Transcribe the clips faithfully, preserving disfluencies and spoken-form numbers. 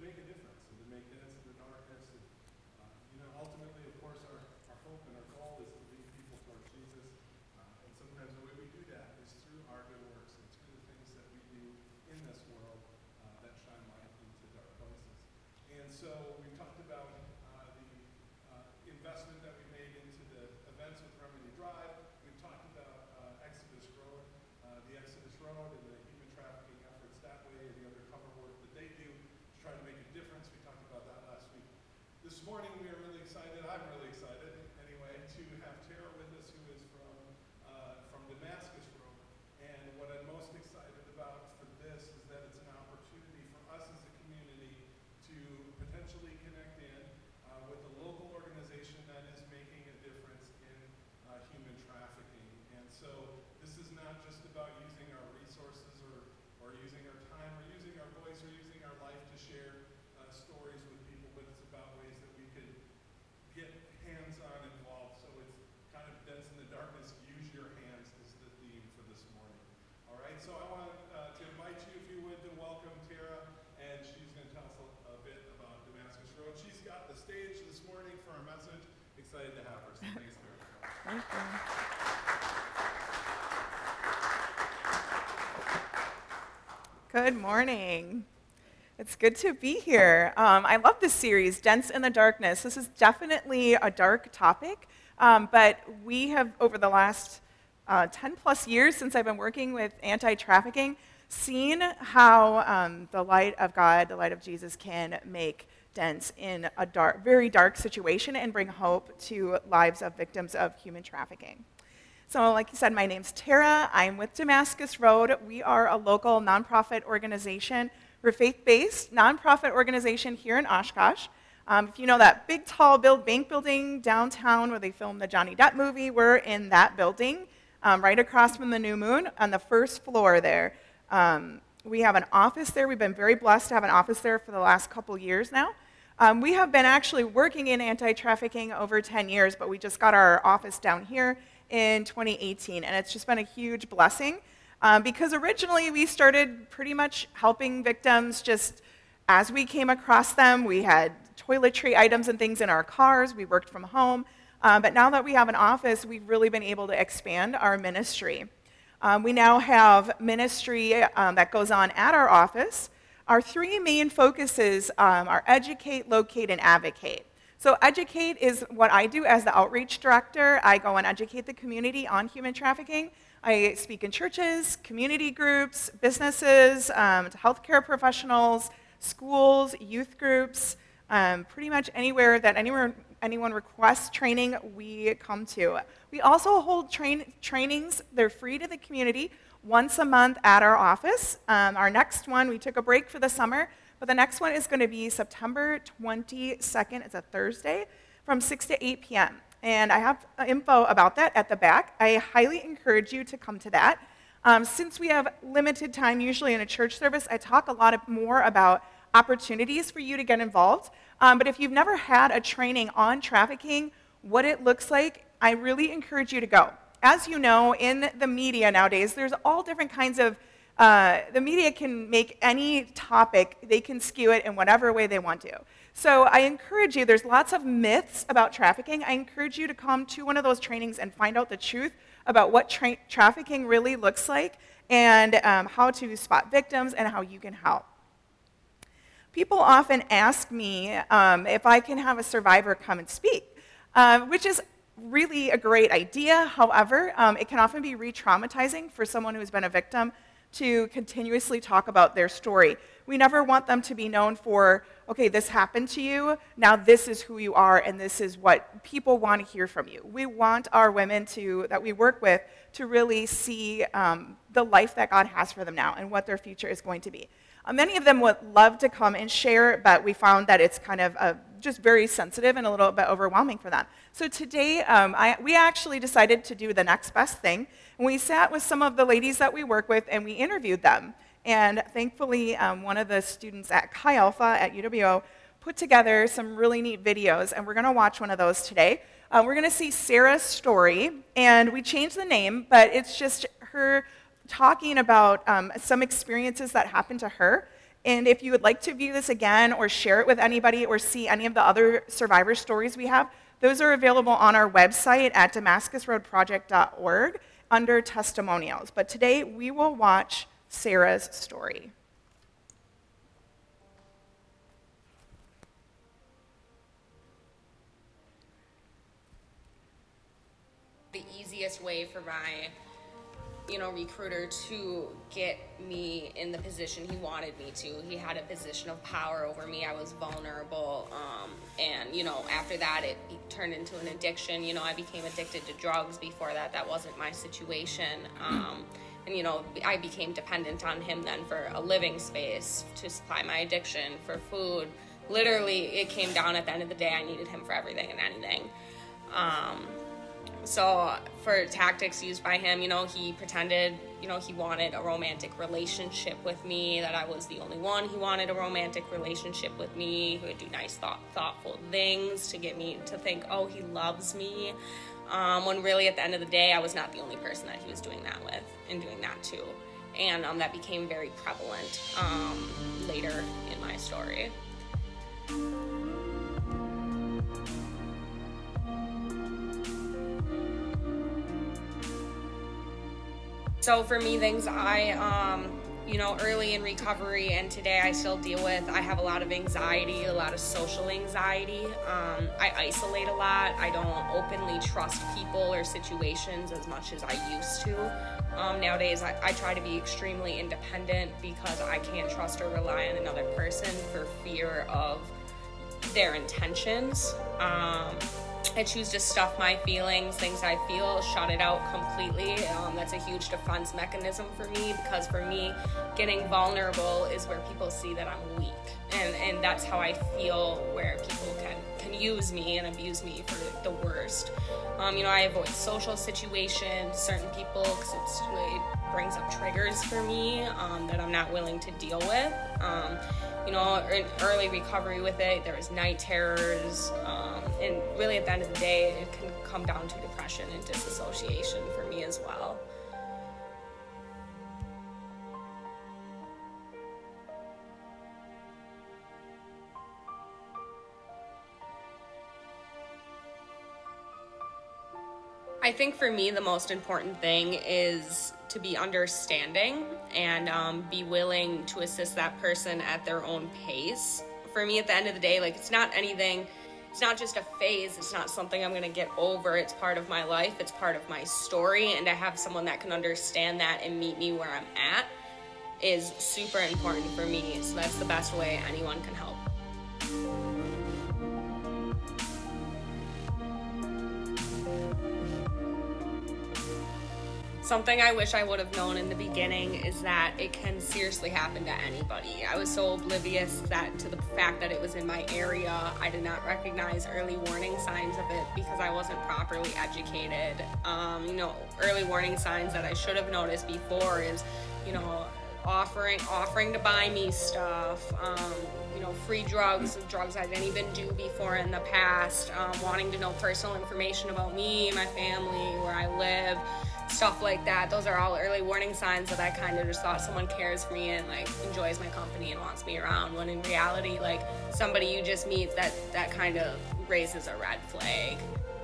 make a difference and to make dents in the darkness. And, uh, you know, ultimately, of course, our, our hope and our goal is to lead people towards Jesus. Uh, and sometimes the way we do that is through our good works and through the things that we do in this world uh, that shine light into dark places. And so we talked about uh, the uh, investment that we made into the events with Remedy Drive. We've talked about uh, Exodus Road, uh, the Exodus Road and the human trafficking efforts that way, and the undercover work that they do to try to make a difference. We talked about that last week. This morning we are really excited, I'm really excited anyway, to have Tara with us, who is from, uh, from Damascus Road. And what I'm most excited about for this is that it's an opportunity for us as a community to potentially connect in uh, with a local organization that is making a difference in uh, human trafficking. And so this is not just about using our resources or, or using our time or using our voice or using our life to share uh, stories with people, but it's about ways that we could get hands-on involved. So it's kind of dents in the darkness, use your hands is the theme for this morning. All right, so I want uh, to invite you, if you would, to welcome Tara, and she's going to tell us a, a bit about Damascus Road. She's got the stage this morning for our message. Excited to have her, so thanks, Tara. Thank you. Good morning. It's good to be here. Um, I love this series, Dents in the Darkness. This is definitely a dark topic, um, but we have, over the last uh, ten plus years since I've been working with anti-trafficking, seen how um, the light of God, the light of Jesus, can make dents in a dark, very dark situation and bring hope to lives of victims of human trafficking. So like you said, my name's Tara. I'm with Damascus Road. We are a local nonprofit organization. We're a faith-based nonprofit organization here in Oshkosh. Um, if you know that big, tall build bank building downtown where they filmed the Johnny Depp movie, we're in that building, um, right across from the New Moon on the first floor there. Um, we have an office there. We've been very blessed to have an office there for the last couple years now. Um, we have been actually working in anti-trafficking over ten years, but we just got our office down here in twenty eighteen, and it's just been a huge blessing um, because originally we started pretty much helping victims just as we came across them. We had toiletry items and things in our cars. We worked from home, um, but now that we have an office, we've really been able to expand our ministry. Um, we now have ministry um, that goes on at our office. Our three main focuses um, are educate, locate, and advocate. So educate is what I do as the outreach director. I go and educate the community on human trafficking. I speak in churches, community groups, businesses, um, to healthcare professionals, schools, youth groups, um, pretty much anywhere that anyone, anyone requests training, we come to. We also hold train, trainings. They're free to the community once a month at our office. Um, our next one, we took a break for the summer, but the next one is going to be September twenty-second. It's a Thursday from six to eight p.m. And I have info about that at the back. I highly encourage you to come to that. Um, since we have limited time usually in a church service, I talk a lot of, more about opportunities for you to get involved. Um, but if you've never had a training on trafficking, what it looks like, I really encourage you to go. As you know, in the media nowadays, there's all different kinds of Uh, the media can make any topic, they can skew it in whatever way they want to. So I encourage you, there's lots of myths about trafficking. I encourage you to come to one of those trainings and find out the truth about what tra- trafficking really looks like and um, how to spot victims and how you can help. People often ask me um, if I can have a survivor come and speak, uh, which is really a great idea. However, um, it can often be re-traumatizing for someone who's been a victim to continuously talk about their story. We never want them to be known for, okay, this happened to you, now this is who you are, and this is what people want to hear from you. We want our women to that we work with to really see um, the life that God has for them now and what their future is going to be. Uh, many of them would love to come and share, but we found that it's kind of uh, just very sensitive and a little bit overwhelming for them. So today, um, I, we actually decided to do the next best thing. And we sat with some of the ladies that we work with, and we interviewed them. And thankfully, um, one of the students at Chi Alpha at U W O put together some really neat videos, and we're going to watch one of those today. Uh, we're going to see Sarah's story, and we changed the name, but it's just her talking about um, some experiences that happened to her And if you would like to view this again or share it with anybody or see any of the other survivor stories we have, those are available on our website at damascus road project dot org under testimonials. But today we will watch Sarah's story. The easiest way for my you know, recruiter to get me in the position he wanted me to. He had a position of power over me. I was vulnerable. Um, and, you know, after that, it, it turned into an addiction. You know, I became addicted to drugs. Before that, that wasn't my situation. Um, and, you know, I became dependent on him then for a living space to supply my addiction, for food. Literally, it came down at the end of the day. I needed him for everything and anything. Um, So for tactics used by him, you know, he pretended, you know, he wanted a romantic relationship with me, that I was the only one. He wanted a romantic relationship with me. He would do nice, thought, thoughtful things to get me to think, oh, he loves me. Um, when really at the end of the day, I was not the only person that he was doing that with and doing that to. And um, that became very prevalent um, later in my story. So for me, things I, um, you know, early in recovery and today I still deal with, I have a lot of anxiety, a lot of social anxiety. Um, I isolate a lot. I don't openly trust people or situations as much as I used to. Um, nowadays, I, I try to be extremely independent because I can't trust or rely on another person for fear of their intentions. Um, I choose to stuff my feelings, things I feel, shut it out completely. Um, that's a huge defense mechanism for me, because for me, getting vulnerable is where people see that I'm weak. And, and that's how I feel, where people can, can use me and abuse me for the worst. Um, you know, I avoid social situations, certain people, because it's, it brings up triggers for me um, that I'm not willing to deal with. Um, you know, in early recovery with it, there was night terrors, um, and really at the end of the day, it can come down to depression and disassociation for me as well. I think for me, the most important thing is to be understanding and um, be willing to assist that person at their own pace. For me, at the end of the day, like, it's not anything, it's not just a phase, it's not something I'm gonna get over, it's part of my life, it's part of my story, and to have someone that can understand that and meet me where I'm at is super important for me, so that's the best way anyone can help. Something I wish I would have known in the beginning is that it can seriously happen to anybody. I was so oblivious that to the fact that it was in my area, I did not recognize early warning signs of it because I wasn't properly educated. Um, you know, early warning signs that I should have noticed before is, you know, offering offering to buy me stuff, um, you know, free drugs, drugs I didn't even do before in the past, um, wanting to know personal information about me, my family, where I live, stuff like that. Those are all early warning signs that I kind of just thought someone cares for me and like enjoys my company and wants me around, when in reality, like, somebody you just meet, that that kind of raises a red flag.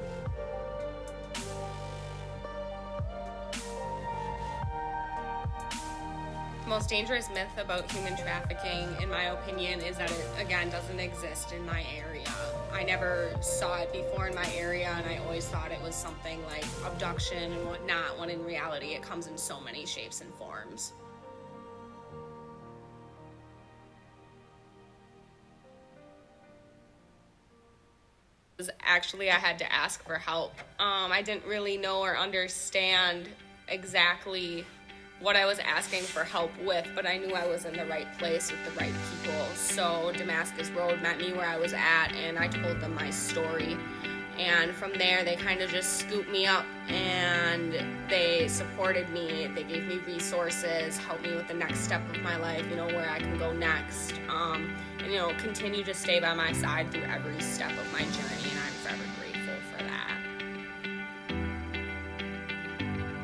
The most dangerous myth about human trafficking, in my opinion, is that it, again, doesn't exist in my area. I never saw it before in my area, and I always thought it was something like abduction and whatnot, when in reality it comes in so many shapes and forms. Actually, I had to ask for help. Um, I didn't really know or understand exactly what I was asking for help with, but I knew I was in the right place with the right people. So Damascus Road met me where I was at, and I told them my story. And from there, they kind of just scooped me up, and they supported me. They gave me resources, helped me with the next step of my life, you know, where I can go next. Um, and, you know, continue to stay by my side through every step of my journey, and I'm forever grateful for that.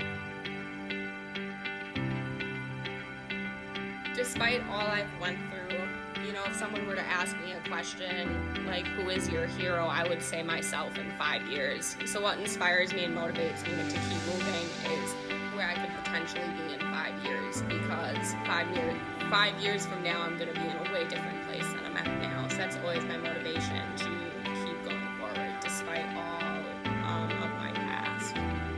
Despite all I've went through, you know, if someone were to ask me a question like, who is your hero, I would say myself in five years. So what inspires me and motivates me to keep moving is where I could potentially be in five years, because five years, five years from now, I'm going to be in a way different place than I'm at now. So that's always my motivation to keep going forward, despite all um, of my past.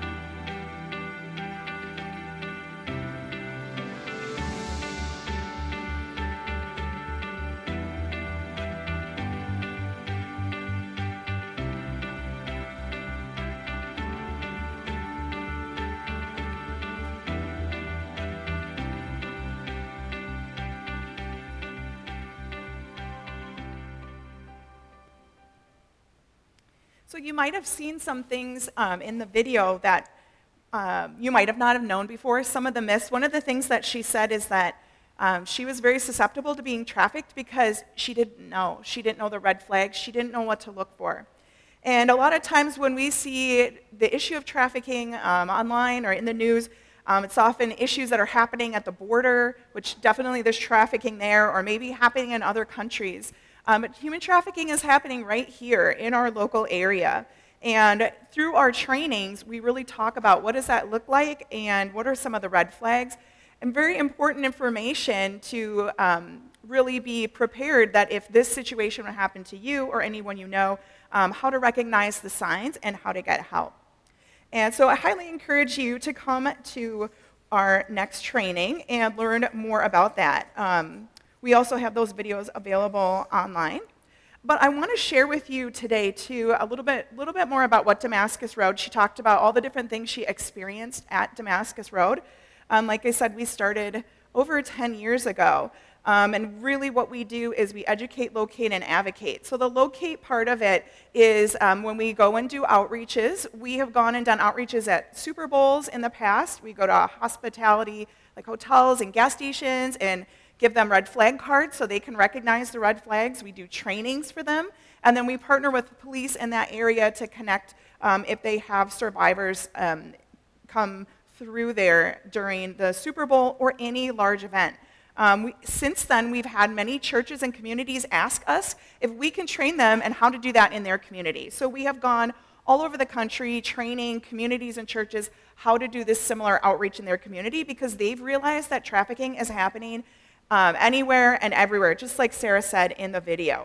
So you might have seen some things um, in the video that um, you might have not have known before, some of the myths. One of the things that she said is that um, she was very susceptible to being trafficked because she didn't know. She didn't know the red flags. She didn't know what to look for. And a lot of times when we see the issue of trafficking um, online or in the news, um, it's often issues that are happening at the border, which definitely there's trafficking there, or maybe happening in other countries. Um, but human trafficking is happening right here in our local area. And through our trainings, we really talk about what does that look like and what are some of the red flags. And very important information to um, really be prepared that if this situation would happen to you or anyone you know, um, how to recognize the signs and how to get help. And so I highly encourage you to come to our next training and learn more about that. Um, We also have those videos available online. But I want to share with you today, too, a little bit, little bit more about what Damascus Road. She talked about all the different things she experienced at Damascus Road. Um, like I said, we started over ten years ago. Um, and really what we do is we educate, locate, and advocate. So the locate part of it is um, when we go and do outreaches. We have gone and done outreaches at Super Bowls in the past. We go to hospitality, like hotels and gas stations, and give them red flag cards so they can recognize the red flags. We do trainings for them. And then we partner with the police in that area to connect um, if they have survivors um, come through there during the Super Bowl or any large event. Um, we, since then, we've had many churches and communities ask us if we can train them and how to do that in their community. So we have gone all over the country training communities and churches how to do this similar outreach in their community, because they've realized that trafficking is happening Um, anywhere and everywhere, just like Sarah said in the video.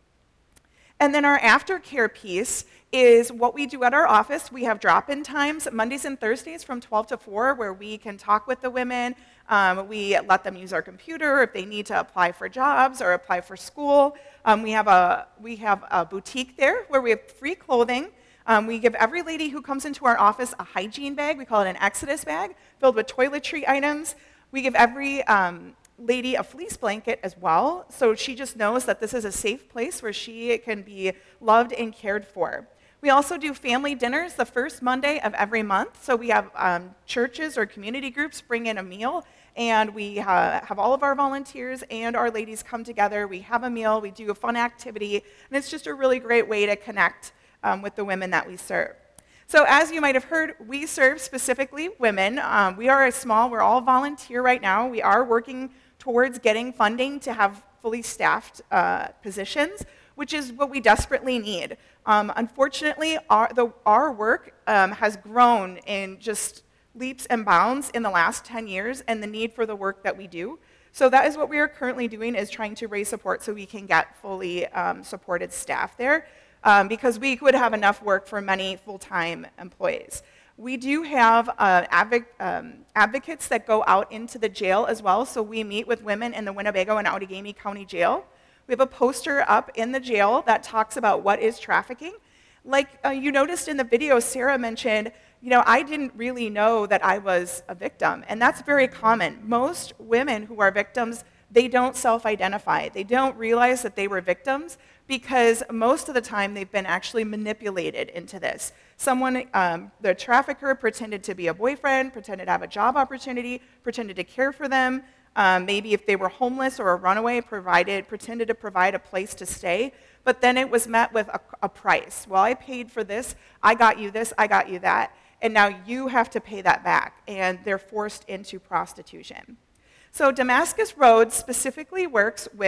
And then our aftercare piece is what we do at our office. We have drop-in times Mondays and Thursdays from twelve to four, where we can talk with the women. Um, we let them use our computer if they need to apply for jobs or apply for school. Um, we have a we have a boutique there where we have free clothing. Um, we give every lady who comes into our office a hygiene bag. We call it an Exodus bag, filled with toiletry items. We give every um, lady a fleece blanket as well, so she just knows that this is a safe place where she can be loved and cared for. We also do family dinners the first Monday of every month, so we have um, churches or community groups bring in a meal, and we uh, have all of our volunteers and our ladies come together. We have a meal, we do a fun activity, and it's just a really great way to connect um, with the women that we serve. So as you might have heard, we serve specifically women. Um, we are a small, we're all volunteer right now. We are working towards getting funding to have fully staffed uh, positions, which is what we desperately need. Um, unfortunately, our, the, our work um, has grown in just leaps and bounds in the last ten years, and the need for the work that we do. So that is what we are currently doing, is trying to raise support so we can get fully um, supported staff there, um, because we would have enough work for many full-time employees. We do have uh, advoc um, advocates that go out into the jail as well, so we meet with women in the Winnebago and Outagamie County Jail. We have a poster up in the jail that talks about what is trafficking. Like uh, you noticed in the video, Sarah mentioned, you know, I didn't really know that I was a victim, and that's very common. Most women who are victims, they don't self-identify. They don't realize that they were victims because most of the time they've been actually manipulated into this. Someone, um, the trafficker pretended to be a boyfriend, pretended to have a job opportunity, pretended to care for them. Um, maybe if they were homeless or a runaway, provided, pretended to provide a place to stay. But then it was met with a, a price. Well, I paid for this, I got you this, I got you that, and now you have to pay that back. And they're forced into prostitution. So Damascus Road specifically works with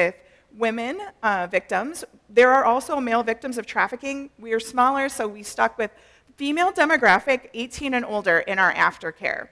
women uh, victims. There are also male victims of trafficking. We are smaller, so we stuck with female demographic, eighteen and older, in our aftercare.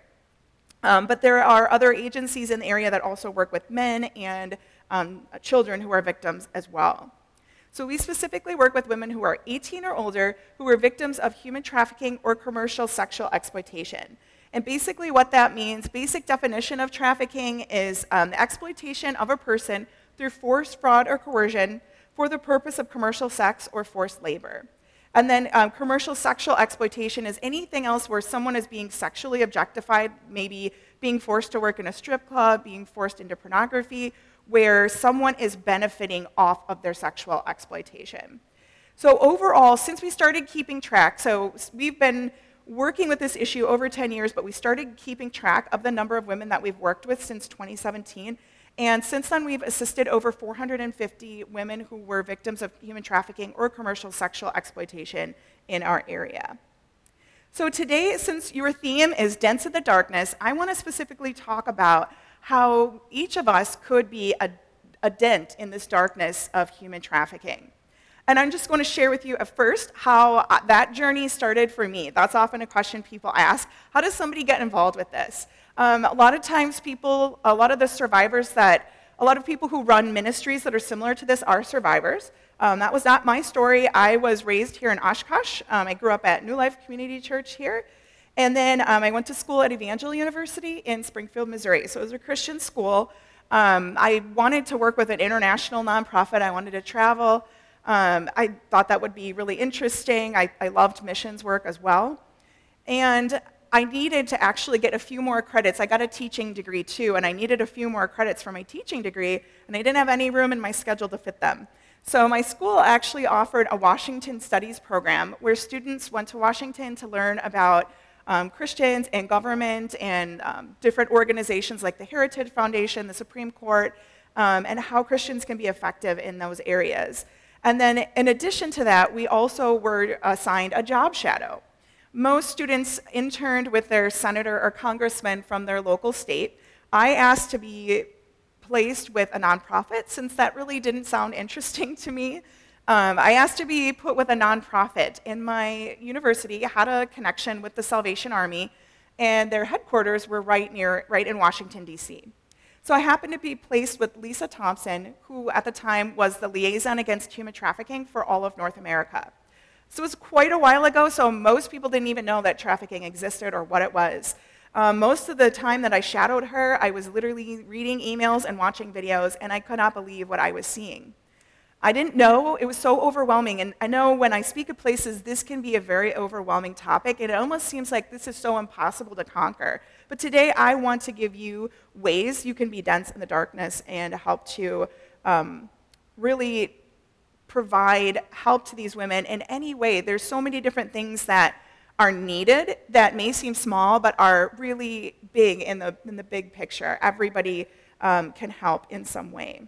Um, but there are other agencies in the area that also work with men and um, children who are victims as well. So we specifically work with women who are eighteen or older who are victims of human trafficking or commercial sexual exploitation. And basically what that means, basic definition of trafficking is um, the exploitation of a person through force, fraud, or coercion for the purpose of commercial sex or forced labor. And then um, commercial sexual exploitation is anything else where someone is being sexually objectified, maybe being forced to work in a strip club, being forced into pornography, where someone is benefiting off of their sexual exploitation. So overall, since we started keeping track, so we've been working with this issue over ten years, but we started keeping track of the number of women that we've worked with since twenty seventeen. And since then, we've assisted over four hundred fifty women who were victims of human trafficking or commercial sexual exploitation in our area. So today, since your theme is Dents in the Darkness, I want to specifically talk about how each of us could be a, a dent in this darkness of human trafficking. And I'm just going to share with you at first how that journey started for me. That's often a question people ask. How does somebody get involved with this? Um, a lot of times people, a lot of the survivors that, a lot of people who run ministries that are similar to this are survivors. Um, that was not my story. I was raised here in Oshkosh. Um, I grew up at New Life Community Church here. And then um, I went to school at Evangel University in Springfield, Missouri. So it was a Christian school. Um, I wanted to work with an international nonprofit. I wanted to travel. Um, I thought that would be really interesting. I, I loved missions work as well. And I needed to actually get a few more credits. I got a teaching degree too, and I needed a few more credits for my teaching degree, and I didn't have any room in my schedule to fit them. So my school actually offered a Washington Studies program where students went to Washington to learn about um, Christians and government and um, different organizations like the Heritage Foundation, the Supreme Court, um, and how Christians can be effective in those areas. And then in addition to that, we also were assigned a job shadow. Most students interned with their senator or congressman from their local state. I asked to be placed with a nonprofit since that really didn't sound interesting to me. Um, I asked to be put with a nonprofit, and my university had a connection with the Salvation Army, and their headquarters were right near, right in Washington, D C So I happened to be placed with Lisa Thompson, who at the time was the liaison against human trafficking for all of North America. So it was quite a while ago, so most people didn't even know that trafficking existed or what it was. Um, most of the time that I shadowed her, I was literally reading emails and watching videos, and I could not believe what I was seeing. I didn't know, it was so overwhelming, and I know when I speak at places, this can be a very overwhelming topic, and it almost seems like this is so impossible to conquer. But today, I want to give you ways you can be dense in the darkness and help to um, really provide help to these women in any way. There's so many different things that are needed that may seem small, but are really big in the, in the big picture. Everybody um, can help in some way.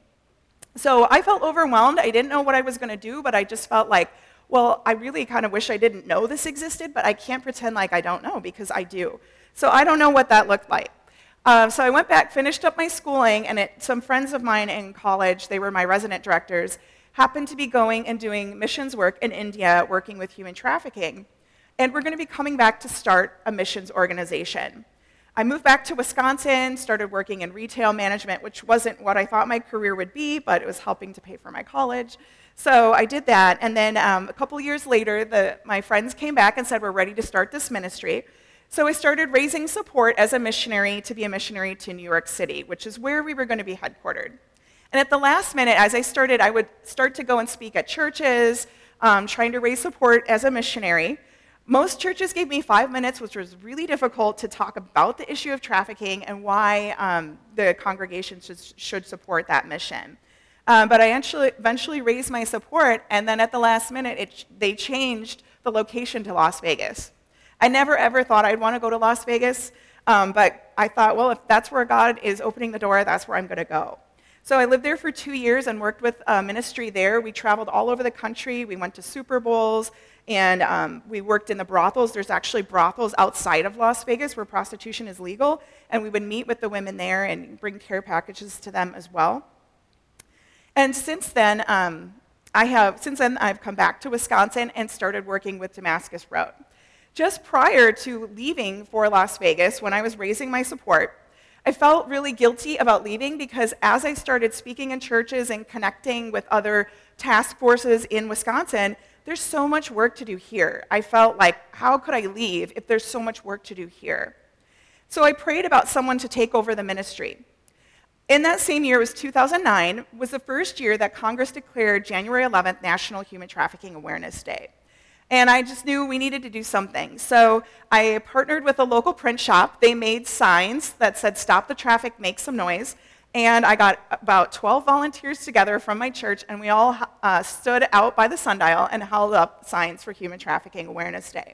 So I felt overwhelmed. I didn't know what I was going to do, but I just felt like, well, I really kind of wish I didn't know this existed, but I can't pretend like I don't know because I do. So I don't know what that looked like. Uh, so I went back, finished up my schooling, and it, some friends of mine in college, they were my resident directors, happened to be going and doing missions work in India, working with human trafficking. And we're going to be coming back to start a missions organization. I moved back to Wisconsin, started working in retail management, which wasn't what I thought my career would be, but it was helping to pay for my college. So I did that, and then um, a couple years later, the, my friends came back and said, we're ready to start this ministry. So I started raising support as a missionary to be a missionary to New York City, which is where we were going to be headquartered. And at the last minute, as I started, I would start to go and speak at churches, um, trying to raise support as a missionary. Most churches gave me five minutes, which was really difficult to talk about the issue of trafficking and why um, the congregation should, should support that mission. Um, but I eventually, eventually raised my support, and then at the last minute, it, they changed the location to Las Vegas. I never ever thought I'd want to go to Las Vegas, um, but I thought, well, if that's where God is opening the door, that's where I'm going to go. So I lived there for two years and worked with a ministry there. We traveled all over the country. We went to Super Bowls, and um, we worked in the brothels. There's actually brothels outside of Las Vegas where prostitution is legal, and we would meet with the women there and bring care packages to them as well. And since then, um, I have, since then, I've come back to Wisconsin and started working with Damascus Road. Just prior to leaving for Las Vegas, when I was raising my support, I felt really guilty about leaving because as I started speaking in churches and connecting with other task forces in Wisconsin, there's so much work to do here. I felt like, how could I leave if there's so much work to do here? So I prayed about someone to take over the ministry. In that same year, it was two thousand nine, was the first year that Congress declared January eleventh National Human Trafficking Awareness Day. And I just knew we needed to do something. So I partnered with a local print shop. They made signs that said, "Stop the traffic, make some noise." And I got about twelve volunteers together from my church, and we all uh, stood out by the sundial and held up signs for Human Trafficking Awareness Day.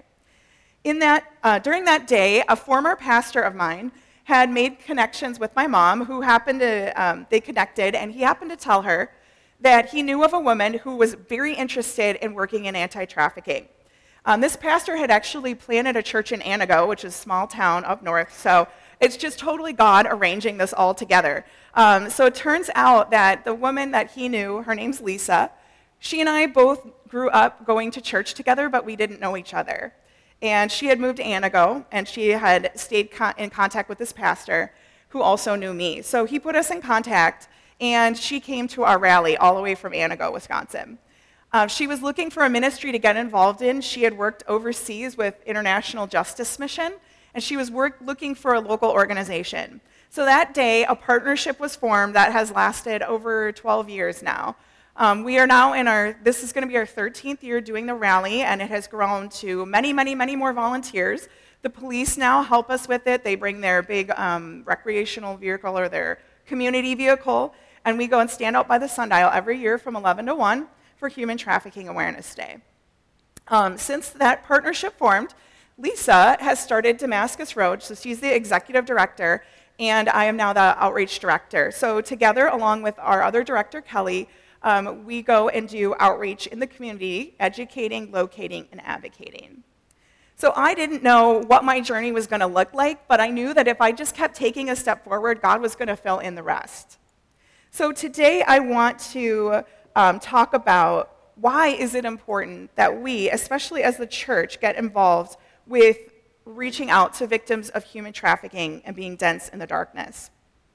In that, uh, during that day, a former pastor of mine had made connections with my mom, who happened to, um, they connected, and he happened to tell her that he knew of a woman who was very interested in working in anti-trafficking. Um, this pastor had actually planted a church in Anago, which is a small town up north, so it's just totally God arranging this all together. Um, so it turns out that the woman that he knew, her name's Lisa, she and I both grew up going to church together, but we didn't know each other. And she had moved to Anago, and she had stayed con- in contact with this pastor, who also knew me. So he put us in contact, and she came to our rally all the way from Anago, Wisconsin. Uh, she was looking for a ministry to get involved in. She had worked overseas with International Justice Mission, and she was work- looking for a local organization. So that day, a partnership was formed that has lasted over twelve years now. Um, we are now in our, this is going to be our thirteenth year doing the rally, and it has grown to many, many, many more volunteers. The police now help us with it. They bring their big um, recreational vehicle or their community vehicle, and we go and stand out by the sundial every year from eleven to one for Human Trafficking Awareness Day. Um, since that partnership formed, Lisa has started Damascus Road, so she's the executive director, and I am now the outreach director. So together, along with our other director, Kelly, um, we go and do outreach in the community, educating, locating, and advocating. So I didn't know what my journey was going to look like, but I knew that if I just kept taking a step forward, God was going to fill in the rest. So today I want to um, talk about why is it important that we, especially as the church, get involved with reaching out to victims of human trafficking and being dense in the darkness.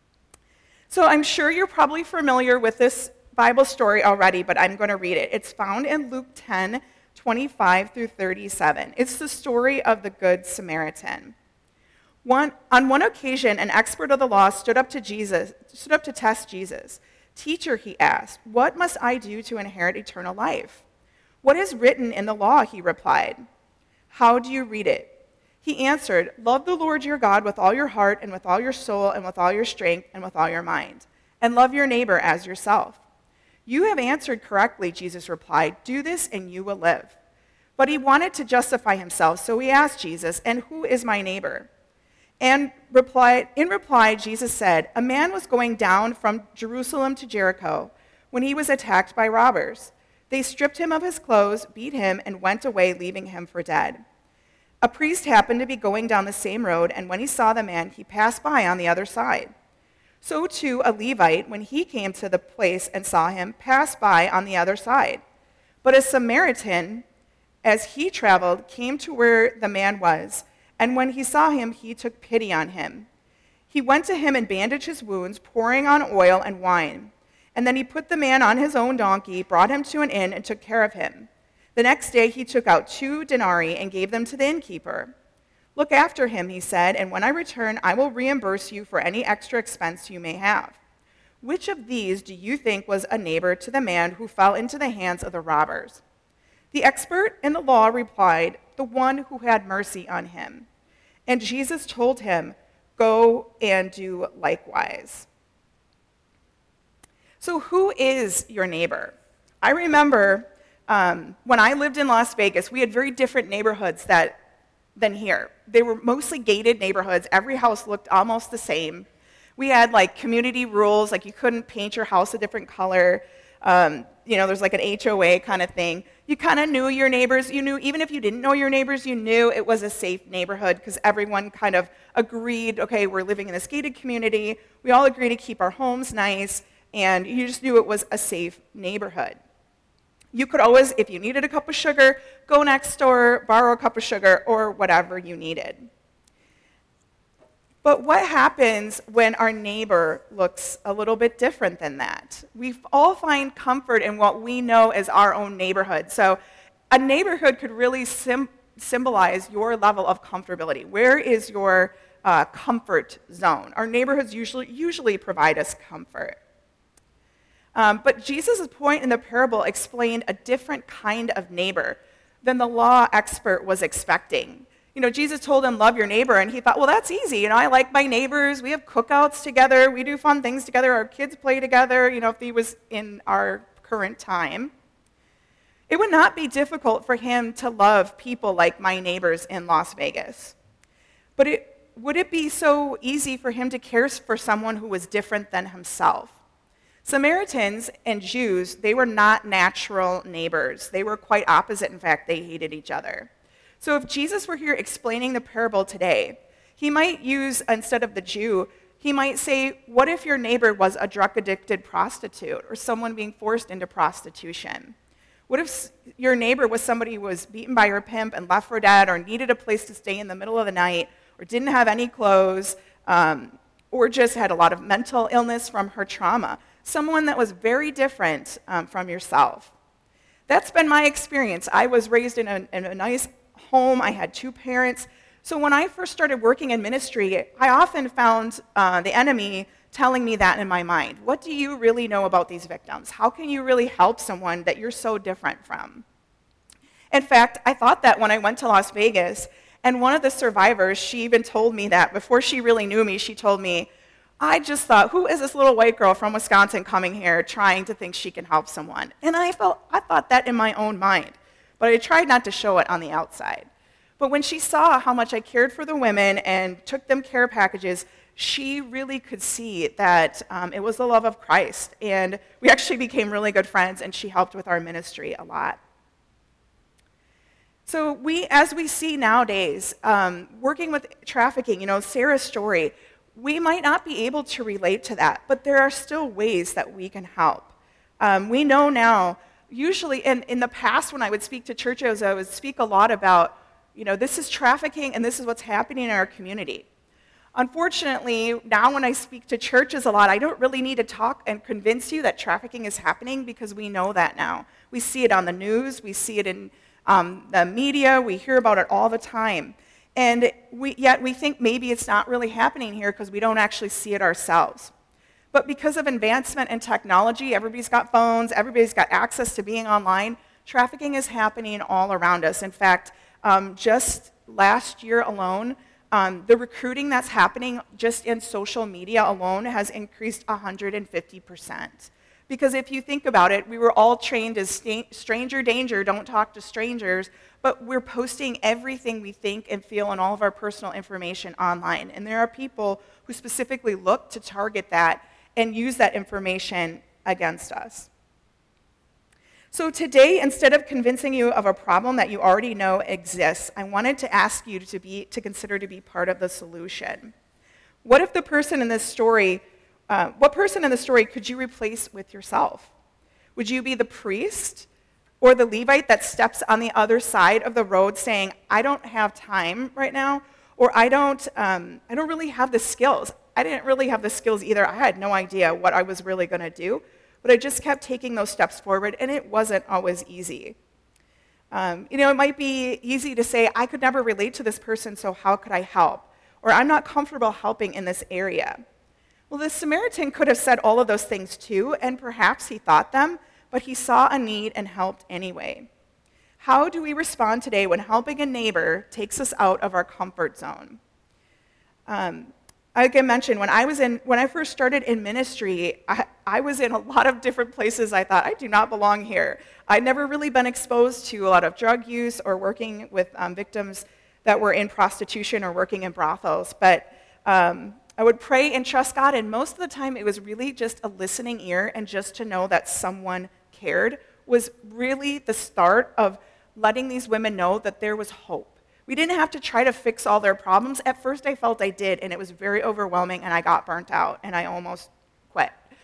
So I'm sure you're probably familiar with this Bible story already, but I'm going to read it. It's found in Luke ten, twenty-five through thirty-seven. It's the story of the Good Samaritan. One, on one occasion, an expert of the law stood up to Jesus, stood up to test Jesus. "Teacher," he asked, "what must I do to inherit eternal life?" "What is written in the law?" he replied. "How do you read it?" He answered, "Love the Lord your God with all your heart and with all your soul and with all your strength and with all your mind, and love your neighbor as yourself." "You have answered correctly," Jesus replied. "Do this and you will live." But he wanted to justify himself, so he asked Jesus, "And who is my neighbor?" And replied, in reply, Jesus said, "A man was going down from Jerusalem to Jericho when he was attacked by robbers. They stripped him of his clothes, beat him, and went away, leaving him for dead. A priest happened to be going down the same road, and when he saw the man, he passed by on the other side. So too a Levite, when he came to the place and saw him, passed by on the other side. But a Samaritan, as he traveled, came to where the man was, and when he saw him, he took pity on him. He went to him and bandaged his wounds, pouring on oil and wine. And then he put the man on his own donkey, brought him to an inn, and took care of him. The next day he took out two denarii and gave them to the innkeeper. 'Look after him,' he said, 'and when I return, I will reimburse you for any extra expense you may have.' Which of these do you think was a neighbor to the man who fell into the hands of the robbers?" The expert in the law replied, "The one who had mercy on him." And Jesus told him, "Go and do likewise." So who is your neighbor? I remember um, when I lived in Las Vegas, we had very different neighborhoods that, than here. They were mostly gated neighborhoods. Every house looked almost the same. We had like community rules, like you couldn't paint your house a different color. Um, you know, there's like an H O A kind of thing. You kind of knew your neighbors. You knew, even if you didn't know your neighbors, you knew it was a safe neighborhood because everyone kind of agreed, okay, we're living in this gated community. We all agree to keep our homes nice, and you just knew it was a safe neighborhood. You could always, if you needed a cup of sugar, go next door, borrow a cup of sugar, or whatever you needed. But what happens when our neighbor looks a little bit different than that? We all find comfort in what we know as our own neighborhood. So a neighborhood could really sim- symbolize your level of comfortability. Where is your uh, comfort zone? Our neighborhoods usually, usually provide us comfort. Um, but Jesus' point in the parable explained a different kind of neighbor than the law expert was expecting. You know, Jesus told him, love your neighbor, and he thought, well, that's easy. You know, I like my neighbors. We have cookouts together. We do fun things together. Our kids play together, you know, if he was in our current time. It would not be difficult for him to love people like my neighbors in Las Vegas. But it, would it be so easy for him to care for someone who was different than himself? Samaritans and Jews, they were not natural neighbors. They were quite opposite. In fact, they hated each other. So if Jesus were here explaining the parable today, he might use, instead of the Jew, he might say, what if your neighbor was a drug-addicted prostitute or someone being forced into prostitution? What if your neighbor was somebody who was beaten by her pimp and left for dead or needed a place to stay in the middle of the night or didn't have any clothes um, or just had a lot of mental illness from her trauma? Someone that was very different um, from yourself. That's been my experience. I was raised in a, in a nice home. I had two parents. So when I first started working in ministry, I often found uh, the enemy telling me that in my mind. What do you really know about these victims? How can you really help someone that you're so different from? In fact, I thought that when I went to Las Vegas, and one of the survivors, she even told me that before she really knew me, she told me, I just thought, who is this little white girl from Wisconsin coming here trying to think she can help someone? And I felt, I thought that in my own mind, but I tried not to show it on the outside. But when she saw how much I cared for the women and took them care packages, she really could see that um, it was the love of Christ. And we actually became really good friends, and she helped with our ministry a lot. So we, as we see nowadays, um, working with trafficking, you know, Sarah's story, we might not be able to relate to that, but there are still ways that we can help. Um, we know now, usually in, in the past when I would speak to churches, I would speak a lot about, you know, this is trafficking and this is what's happening in our community. Unfortunately, now when I speak to churches a lot, I don't really need to talk and convince you that trafficking is happening because we know that now. We see it on the news, we see it in um, the media, we hear about it all the time. And we, yet we think maybe it's not really happening here because we don't actually see it ourselves. But because of advancement in technology, everybody's got phones, everybody's got access to being online, trafficking is happening all around us. In fact, um, just last year alone, um, the recruiting that's happening just in social media alone has increased one hundred fifty percent. Because if you think about it, we were all trained as sta- stranger danger, don't talk to strangers, but we're posting everything we think and feel and all of our personal information online. And there are people who specifically look to target that and use that information against us. So today, instead of convincing you of a problem that you already know exists, I wanted to ask you to be to consider to be part of the solution. What if the person in this story, uh, what person in the story could you replace with yourself? Would you be the priest or the Levite that steps on the other side of the road saying, I don't have time right now, or I don't, um, I don't really have the skills. I didn't really have the skills either. I had no idea what I was really going to do, but I just kept taking those steps forward, and it wasn't always easy. Um, you know, it might be easy to say, I could never relate to this person, so how could I help? Or I'm not comfortable helping in this area. Well, the Samaritan could have said all of those things too, and perhaps he thought them, but he saw a need and helped anyway. How do we respond today when helping a neighbor takes us out of our comfort zone? Um, like I mentioned, when I was in, when I first started in ministry, I, I was in a lot of different places. I thought, I do not belong here. I'd never really been exposed to a lot of drug use or working with um, victims that were in prostitution or working in brothels. But um, I would pray and trust God, and most of the time it was really just a listening ear, and just to know that someone cared was really the start of letting these women know that there was hope. We didn't have to try to fix all their problems. At first I felt I did, and it was very overwhelming, and I got burnt out, and I almost quit.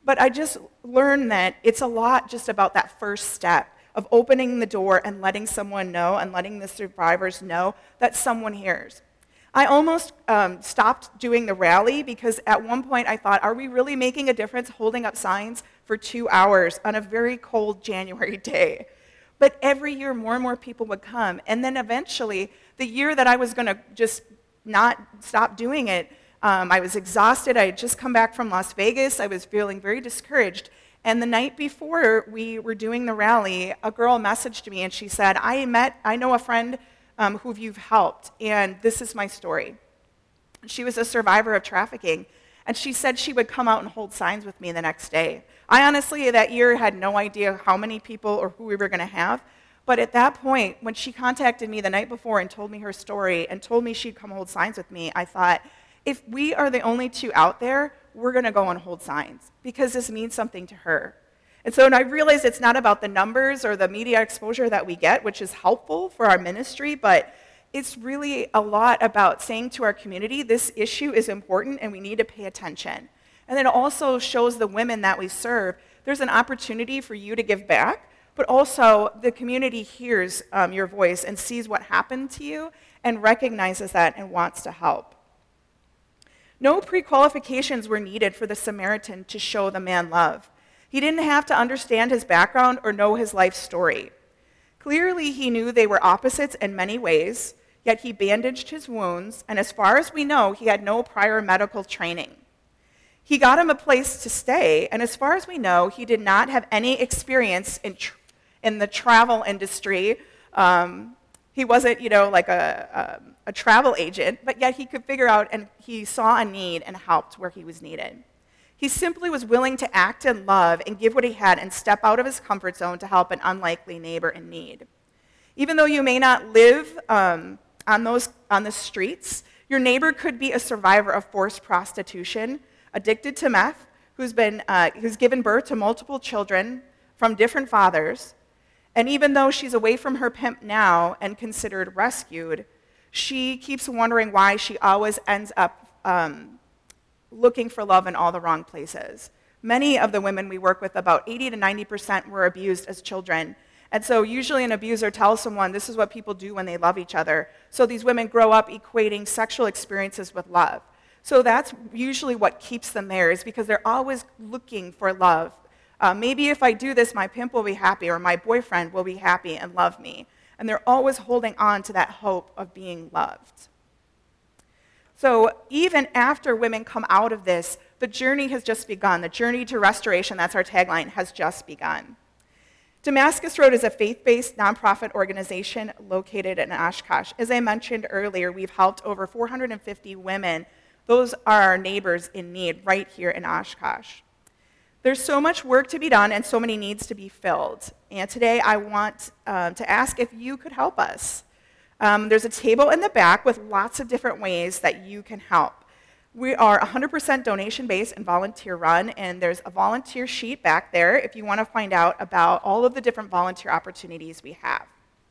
But I just learned that it's a lot just about that first step of opening the door and letting someone know and letting the survivors know that someone hears. I almost um, stopped doing the rally because at one point I thought, are we really making a difference holding up signs for two hours on a very cold January day? But every year more and more people would come. And then eventually, the year that I was going to just not stop doing it, um, I was exhausted. I had just come back from Las Vegas. I was feeling very discouraged. And the night before we were doing the rally, a girl messaged me and she said, I met, I know a friend um, who you've helped, and this is my story. She was a survivor of trafficking, and she said she would come out and hold signs with me the next day. I honestly, that year, had no idea how many people or who we were going to have, but at that point, when she contacted me the night before and told me her story and told me she'd come hold signs with me, I thought, if we are the only two out there, we're going to go and hold signs because this means something to her. And so and I realized it's not about the numbers or the media exposure that we get, which is helpful for our ministry, but it's really a lot about saying to our community, this issue is important and we need to pay attention. And then it also shows the women that we serve, there's an opportunity for you to give back, but also the community hears um, your voice and sees what happened to you and recognizes that and wants to help. No pre-qualifications were needed for the Samaritan to show the man love. He didn't have to understand his background or know his life story. Clearly, he knew they were opposites in many ways, yet he bandaged his wounds, and as far as we know, he had no prior medical training. He got him a place to stay, and as far as we know, he did not have any experience in, tr- in the travel industry. Um, he wasn't, you know, like a, a, a travel agent, but yet he could figure out, and he saw a need and helped where he was needed. He simply was willing to act in love and give what he had and step out of his comfort zone to help an unlikely neighbor in need. Even though you may not live um, on those on the streets, your neighbor could be a survivor of forced prostitution, addicted to meth, who's been uh, who's given birth to multiple children from different fathers, and even though she's away from her pimp now and considered rescued, she keeps wondering why she always ends up um, looking for love in all the wrong places. Many of the women we work with, about eighty to ninety percent, were abused as children. And so usually an abuser tells someone this is what people do when they love each other. So these women grow up equating sexual experiences with love. So that's usually what keeps them there, is because they're always looking for love. Uh, maybe if I do this, my pimp will be happy, or my boyfriend will be happy and love me. And they're always holding on to that hope of being loved. So even after women come out of this, the journey has just begun. The journey to restoration, that's our tagline, has just begun. Damascus Road is a faith-based nonprofit organization located in Oshkosh. As I mentioned earlier, we've helped over four hundred fifty women. Those are our neighbors in need right here in Oshkosh. There's so much work to be done and so many needs to be filled. And today I want uh, to ask if you could help us. Um, there's a table in the back with lots of different ways that you can help. We are one hundred percent donation-based and volunteer-run, and there's a volunteer sheet back there if you want to find out about all of the different volunteer opportunities we have.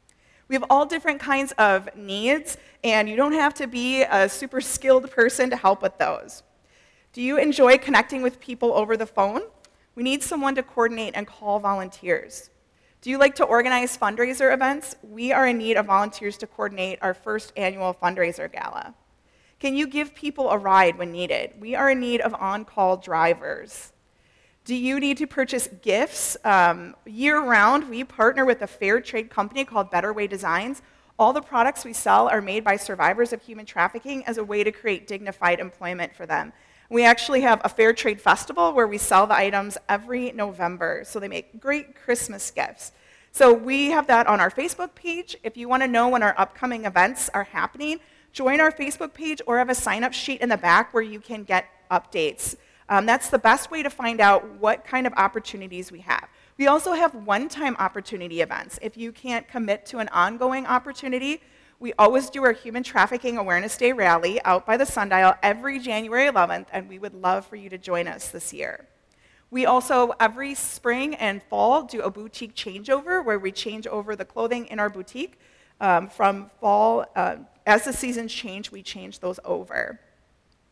We have all different kinds of needs, and you don't have to be a super skilled person to help with those. Do you enjoy connecting with people over the phone? We need someone to coordinate and call volunteers. Do you like to organize fundraiser events? We are in need of volunteers to coordinate our first annual fundraiser gala. Can you give people a ride when needed? We are in need of on-call drivers. Do you need to purchase gifts? Um, year-round, we partner with a fair trade company called Better Way Designs. All the products we sell are made by survivors of human trafficking as a way to create dignified employment for them. We actually have a fair trade festival where we sell the items every November, so they make great Christmas gifts. So we have that on our Facebook page. If you want to know when our upcoming events are happening, join our Facebook page or have a sign-up sheet in the back where you can get updates. Um, that's the best way to find out what kind of opportunities we have. We also have one-time opportunity events. If you can't commit to an ongoing opportunity, we always do our Human Trafficking Awareness Day rally out by the sundial every January eleventh, and we would love for you to join us this year. We also, every spring and fall, do a boutique changeover where we change over the clothing in our boutique. Um, from fall, uh, as the seasons change, we change those over.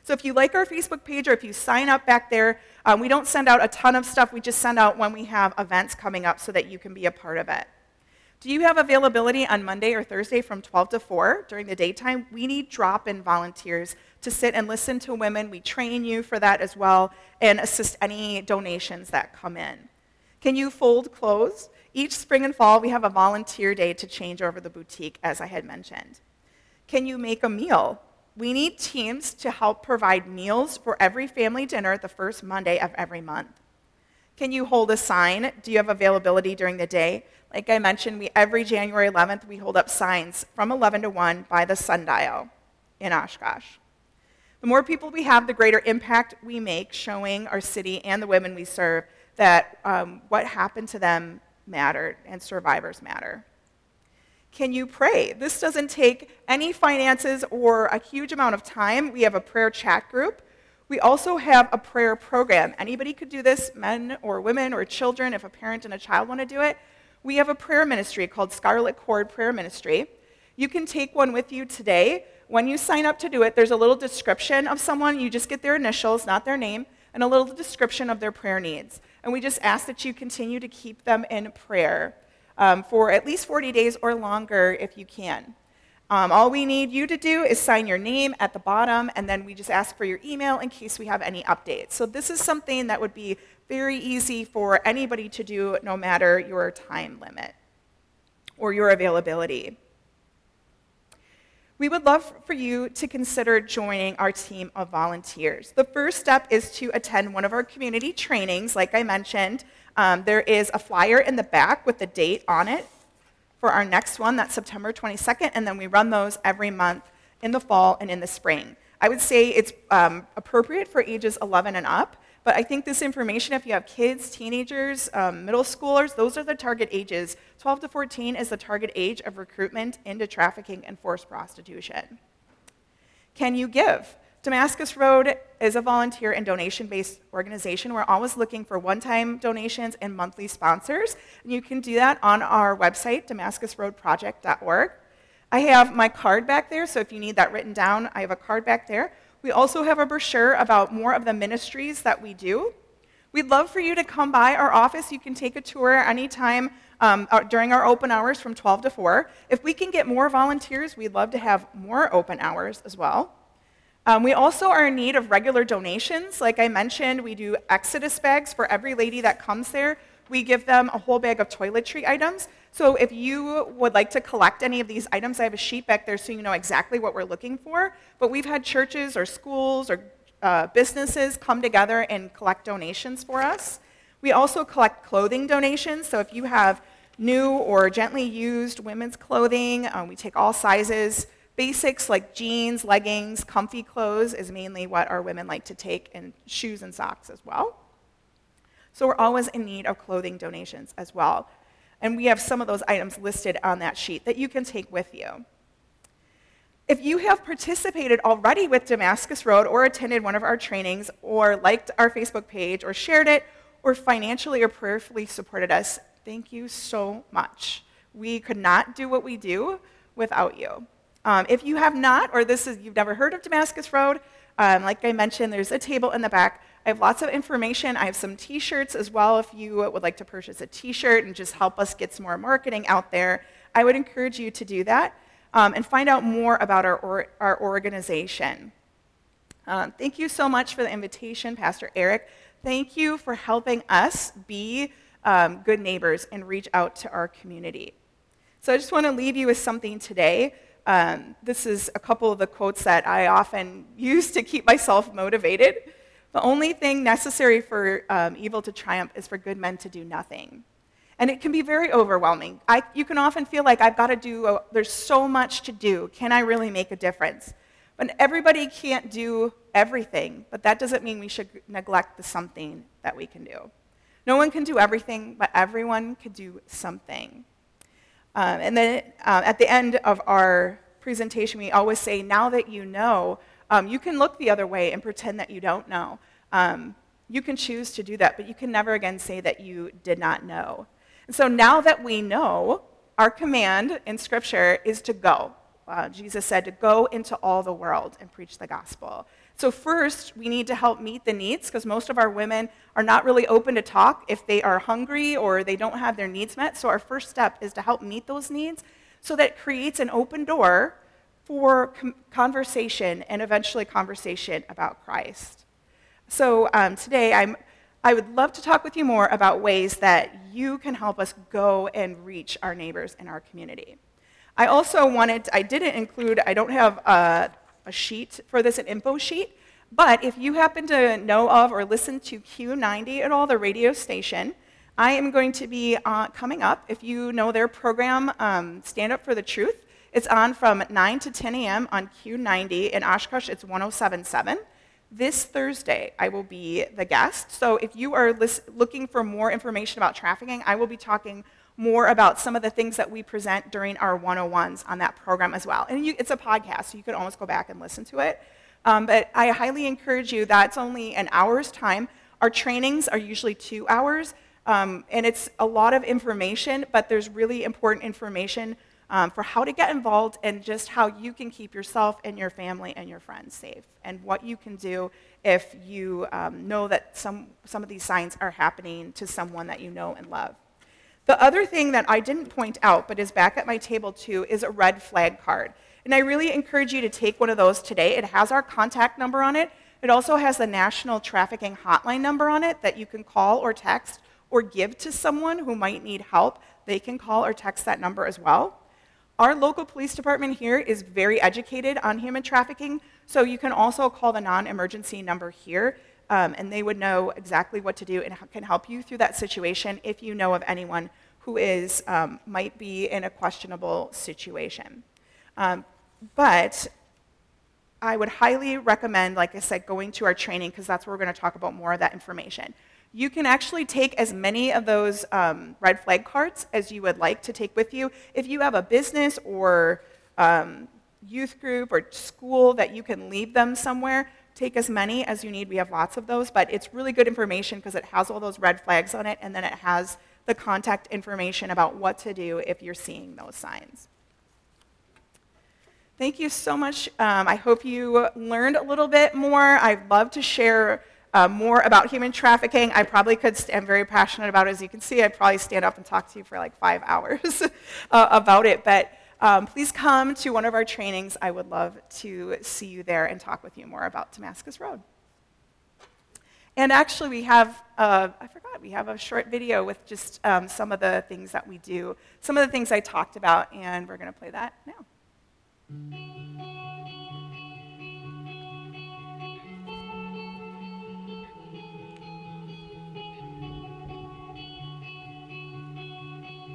So if you like our Facebook page or if you sign up back there, um, we don't send out a ton of stuff. We just send out when we have events coming up so that you can be a part of it. Do you have availability on Monday or Thursday from twelve to four during the daytime? We need drop-in volunteers to sit and listen to women. We train you for that as well and assist any donations that come in. Can you fold clothes? Each spring and fall, we have a volunteer day to change over the boutique, as I had mentioned. Can you make a meal? We need teams to help provide meals for every family dinner the first Monday of every month. Can you hold a sign? Do you have availability during the day? Like I mentioned, we every January eleventh, we hold up signs from eleven to one by the sundial in Oshkosh. The more people we have, the greater impact we make, showing our city and the women we serve that um, what happened to them mattered and survivors matter. Can you pray? This doesn't take any finances or a huge amount of time. We have a prayer chat group. We also have a prayer program. Anybody could do this, men or women or children, if a parent and a child want to do it. We have a prayer ministry called Scarlet Cord Prayer Ministry. You can take one with you today. When you sign up to do it, there's a little description of someone. You just get their initials, not their name, and a little description of their prayer needs. And we just ask that you continue to keep them in prayer um, for at least forty days or longer if you can. Um, all we need you to do is sign your name at the bottom, and then we just ask for your email in case we have any updates. So this is something that would be very easy for anybody to do, no matter your time limit or your availability. We would love for you to consider joining our team of volunteers. The first step is to attend one of our community trainings. Like I mentioned, um, there is a flyer in the back with the date on it for our next one. That's September twenty-second, and then we run those every month in the fall and in the spring. I would say it's um, appropriate for ages eleven and up, but I think this information, if you have kids, teenagers, um, middle schoolers, those are the target ages. twelve to fourteen is the target age of recruitment into trafficking and forced prostitution. Can you give? Damascus Road is a volunteer and donation-based organization. We're always looking for one-time donations and monthly sponsors. And you can do that on our website, damascus road project dot org. I have my card back there, so if you need that written down, I have a card back there. We also have a brochure about more of the ministries that we do. We'd love for you to come by our office. You can take a tour anytime um, during our open hours from twelve to four. If we can get more volunteers, we'd love to have more open hours as well. Um, we also are in need of regular donations. Like I mentioned, we do Exodus bags for every lady that comes there. We give them a whole bag of toiletry items. So if you would like to collect any of these items, I have a sheet back there so you know exactly what we're looking for. But we've had churches or schools or uh, businesses come together and collect donations for us. We also collect clothing donations. So if you have new or gently used women's clothing, um, we take all sizes. Basics like jeans, leggings, comfy clothes is mainly what our women like to take, and shoes and socks as well. So we're always in need of clothing donations as well. And we have some of those items listed on that sheet that you can take with you. If you have participated already with Damascus Road or attended one of our trainings or liked our Facebook page or shared it or financially or prayerfully supported us, thank you so much. We could not do what we do without you. Um, if you have not, or this is you've never heard of Damascus Road, um, like I mentioned, there's a table in the back. I have lots of information. I have some t-shirts as well if you would like to purchase a t-shirt and just help us get some more marketing out there. I would encourage you to do that um, and find out more about our, or, our organization. Um, thank you so much for the invitation, Pastor Eric. Thank you for helping us be um, good neighbors and reach out to our community. So I just want to leave you with something today. Um, this is a couple of the quotes that I often use to keep myself motivated. The only thing necessary for um, evil to triumph is for good men to do nothing. And it can be very overwhelming. I, you can often feel like I've got to do, a, there's so much to do. Can I really make a difference? But everybody can't do everything, but that doesn't mean we should neglect the something that we can do. No one can do everything, but everyone can do something. Um, and then uh, at the end of our presentation, we always say, now that you know, um, you can look the other way and pretend that you don't know. Um, you can choose to do that, but you can never again say that you did not know. And so now that we know, our command in Scripture is to go. Uh, Jesus said to go into all the world and preach the gospel. So first, we need to help meet the needs, because most of our women are not really open to talk if they are hungry or they don't have their needs met. So our first step is to help meet those needs, so that it creates an open door for com- conversation and eventually conversation about Christ. So um, today, I'm, I would love to talk with you more about ways that you can help us go and reach our neighbors in our community. I also wanted, I didn't include, I don't have a, a sheet for this, an info sheet, but if you happen to know of or listen to Q ninety at all, the radio station, I am going to be uh, coming up. If you know their program, um, Stand Up for the Truth, it's on from nine to ten a.m. on Q ninety. In Oshkosh, it's one oh seven point seven. This Thursday, I will be the guest. So if you are lis- looking for more information about trafficking, I will be talking more about some of the things that we present during our one oh ones on that program as well. And you, it's a podcast, so you can always go back and listen to it. Um, but I highly encourage you, that's only an hour's time. Our trainings are usually two hours, um, and it's a lot of information, but there's really important information um, for how to get involved and just how you can keep yourself and your family and your friends safe, and what you can do if you um, know that some, some of these signs are happening to someone that you know and love. The other thing that I didn't point out, but is back at my table too, is a red flag card. And I really encourage you to take one of those today. It has our contact number on it. It also has the National Trafficking Hotline number on it that you can call or text or give to someone who might need help. They can call or text that number as well. Our local police department here is very educated on human trafficking, so you can also call the non-emergency number here. Um, and they would know exactly what to do and can help you through that situation if you know of anyone who is um, might be in a questionable situation. Um, but I would highly recommend, like I said, going to our training, because that's where we're going to talk about more of that information. You can actually take as many of those um, red flag cards as you would like to take with you. If you have a business or um, youth group or school that you can leave them somewhere, take as many as you need. We have lots of those, but it's really good information because it has all those red flags on it, and then it has the contact information about what to do if you're seeing those signs. Thank you so much. Um, I hope you learned a little bit more. I'd love to share uh, more about human trafficking. I probably could, st- I'm very passionate about it. As you can see, I'd probably stand up and talk to you for like five hours uh, about it, but Um, please come to one of our trainings. I would love to see you there and talk with you more about Damascus Road. And actually, we have, uh, I forgot, we have a short video with just um, some of the things that we do, some of the things I talked about, and we're going to play that now.